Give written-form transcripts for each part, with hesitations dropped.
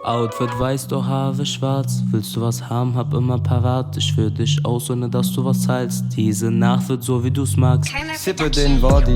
Outfit weiß, doch Haare schwarz. Willst du was haben, hab immer parat. Ich führ dich aus, ohne dass du was zahlst. Diese Nacht wird so, wie du's magst. Sippe den Body,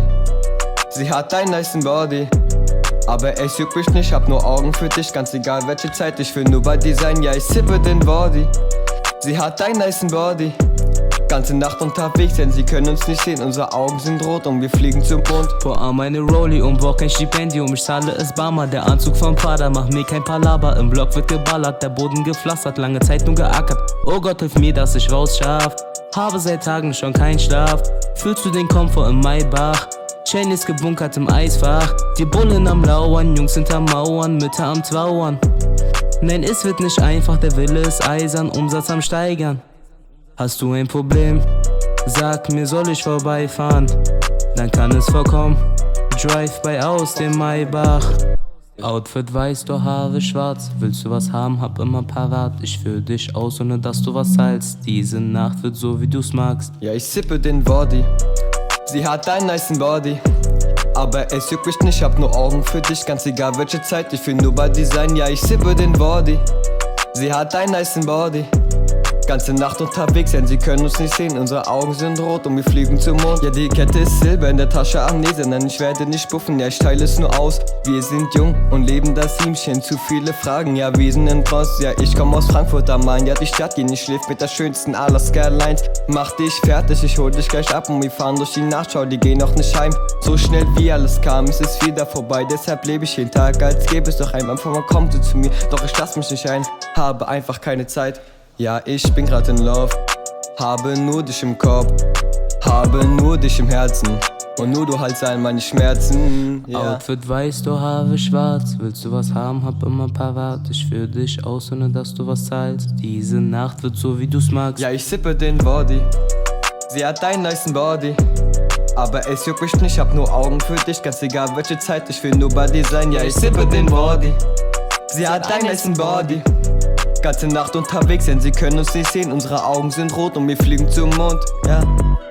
sie hat einen nicen Body. Aber es juckt mich nicht, hab nur Augen für dich. Ganz egal welche Zeit, ich will nur bei dir sein. Ja, ich sippe den Body, sie hat einen nicen Body. Ganze Nacht unterwegs, denn sie können uns nicht sehen. Unsere Augen sind rot und wir fliegen zum Mond. Vor Arm meine Rolli und brauch kein Stipendium. Ich zahle es Barmer, der Anzug vom Prada. Mach mir kein Palaber, im Block wird geballert. Der Boden gepflastert, lange Zeit nur geackert. Oh Gott, hilf mir, dass ich raus schaff. Habe seit Tagen schon keinen Schlaf. Fühlst du den Komfort im Maybach? Chain ist gebunkert im Eisfach. Die Bullen am Lauern, Jungs hinter Mauern, Mütter am Trauern. Nein, es wird nicht einfach, der Wille ist eisern, Umsatz am Steigern. Hast du ein Problem? Sag mir, soll ich vorbeifahren? Dann kann es vorkommen. Drive-by aus dem Maybach. Outfit weiß, doch Haare schwarz. Willst du was haben, hab immer parat. Ich führ dich aus, ohne dass du was zahlst. Diese Nacht wird so, wie du's magst. Ja, ich sippe den Body, sie hat einen nicen Body. Aber es juckt mich nicht, hab nur Augen für dich. Ganz egal welche Zeit, ich will nur bei dir sein. Ja, ich sippe den Body, sie hat einen nicen Body. Ganze Nacht unterwegs, denn sie können uns nicht sehen. Unsere Augen sind rot und wir fliegen zum Mond. Ja, die Kette ist Silber, in der Tasche Amnesia. Nein, ich werde nicht puffen, ja, ich teile es nur aus. Wir sind jung und leben das Siemchen. Zu viele Fragen, ja, wir sind in Trance. Ja, ich komm aus Frankfurt am Main. Ja, die Stadt, die nicht schläft mit der schönsten aller Skylines. Mach dich fertig, ich hol dich gleich ab und wir fahren durch die Nacht. Schau, die gehen noch nicht heim. So schnell wie alles kam, es ist wieder vorbei. Deshalb lebe ich jeden Tag, als gäbe es doch einen. Manchmal kommt sie zu mir, doch ich lass mich nicht ein. Habe einfach keine Zeit. Ja, ich bin grad in Love, habe nur dich im Kopf, habe nur dich im Herzen und nur du heilst all meine Schmerzen. Yeah. Outfit weiß, doch Haare schwarz. Willst du was haben, hab immer parat. Ich führ dich aus, ohne dass du was zahlst. Diese Nacht wird so, wie du's magst. Ja, ich sippe den Body, sie hat einen nicen Body. Aber es juckt mich nicht, hab nur Augen für dich. Ganz egal welche Zeit, ich will nur bei dir sein. Ja, ich sippe den Body, sie hat einen nicen Body. Ganze Nacht unterwegs, denn sie können uns nicht sehen. Unsere Augen sind rot und wir fliegen zum Mond, ja.